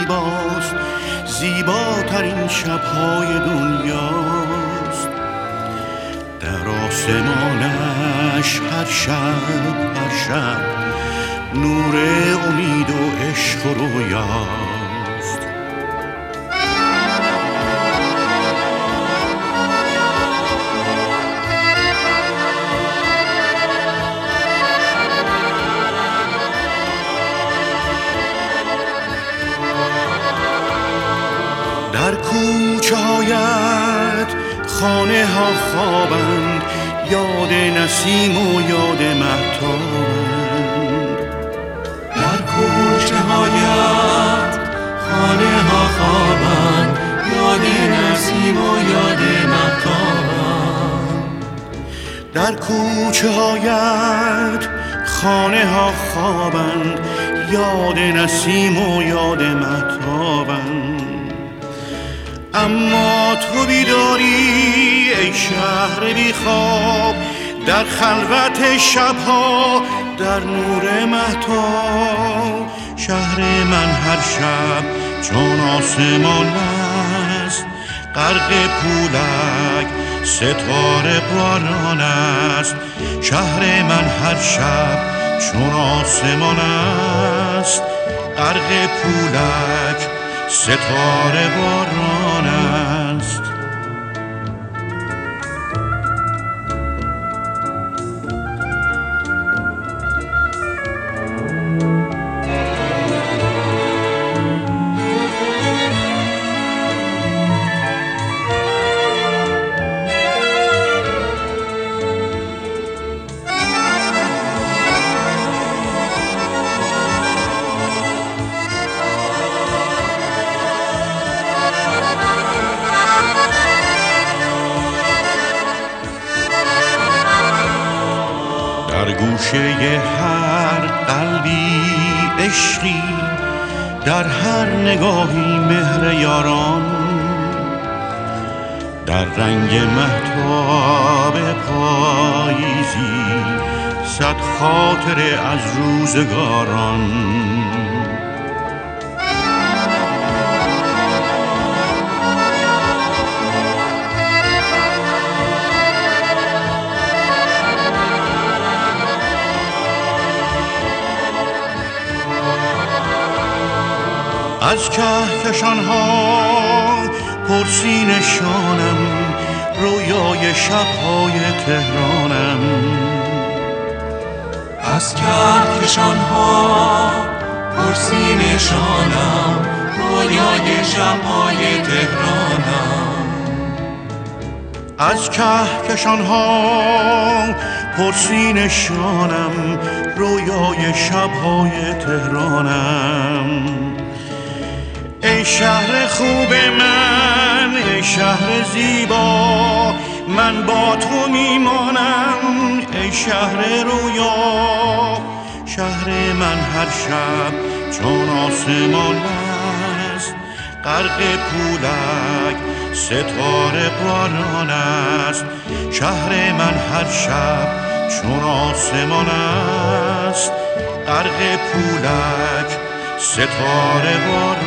زیباست، زیباترین شب‌های دنیاست. در آسمانش هر شب نور امید و عشق و رویاست. در کوچه هایت خانه ها خوابند، یاد نسیم و یاد مهتابند. در کوچه هایت خانه ها خوابند، یاد نسیم و یاد مهتابند. در کوچه هایت خانه ها خوابند، یاد نسیم و یاد مهتابند. اما تو بیداری ای شهر بی خواب، در خلوت شبها در نور مهتاب. شهر من هر شب چون آسمان است، غرق پولک ستاره باران است. شهر من هر شب چون آسمان است، غرق پولک ستاره باران است. در گوشه هر قلبی عشقی، در هر نگاهی مهر یاران. در رنگ مهتاب پاییزی صد خاطره از روزگاران. از کهکشان ها پرسی نشانم، رویای شب‌های تهرانم. از کهکشان ها پرسی نشانم، رویای شب‌های تهرانم. از کهکشان ها پرسی نشانم، رویای شب‌های تهرانم. ای شهر خوب من، ای شهر زیبا، من با تو میمانم ای شهر رویا. شهر من هر شب چون آسمان است، غرق پولک ستاره باران است. شهر من هر شب چون آسمان است، غرق پولک ستاره باران